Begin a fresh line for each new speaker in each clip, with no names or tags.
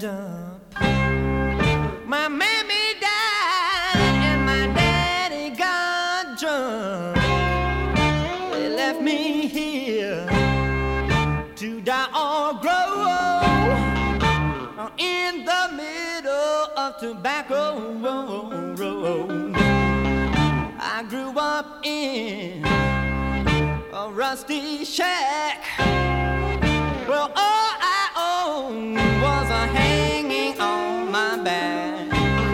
dump. My mammy died and my daddy got drunk. They left me here to die or grow in the middle of Tobacco Road. I grew up in a rusty shack. Well, all I owned was a hanging on my back.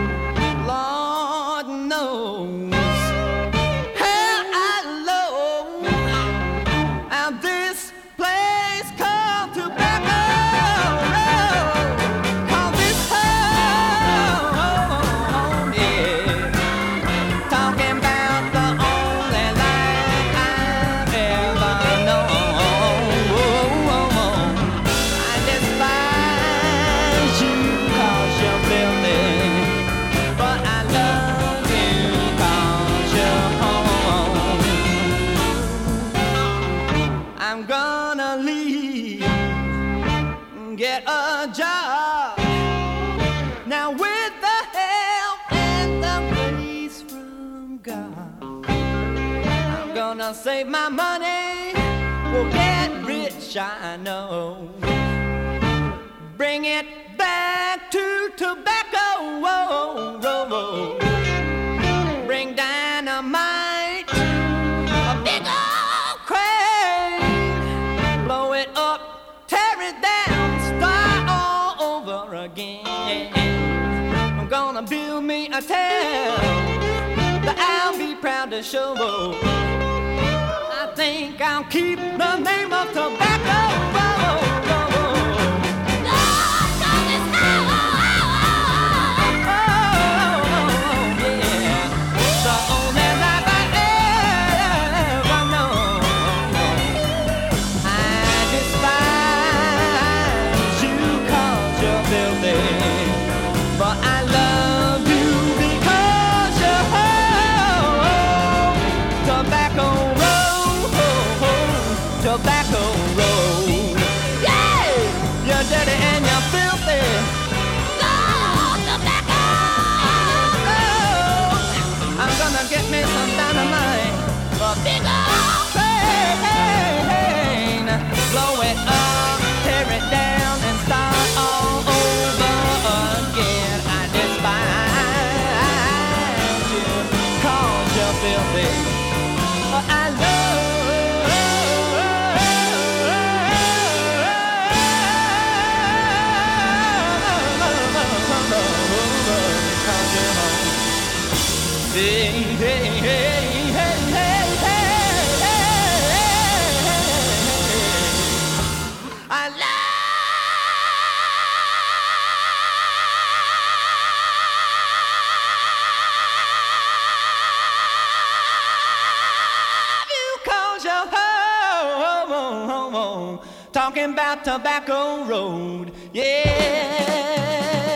Lord knows how I loathe how this place called Tobacco Road. Call this home, yeah. Talking about the only life I've ever known. I despise you 'cause you're filthy, but I love you 'cause you're home. I'm gonna leave, get a job now with the help and the grace from God. I'm gonna save my money, we'll get rich, I know. Bring it back to Tobacco Road. Bring dynamite, a big old crane. Blow it up, tear it down, start all over again. I'm gonna build me a town that I'll be proud to show. I think I'll keep the name of Tobacco Road. Tobacco Road. Yeah! You're dirty and you're filthy. No, tobacco! Oh, I'm gonna get me some dynamite. A big old train. Blow it up, tear it down, and start all over again. I despise you 'cause you're filthy. But I love hey, hey, hey, hey, hey, hey, I love you 'cause you're home, talking about Tobacco Road, yeah.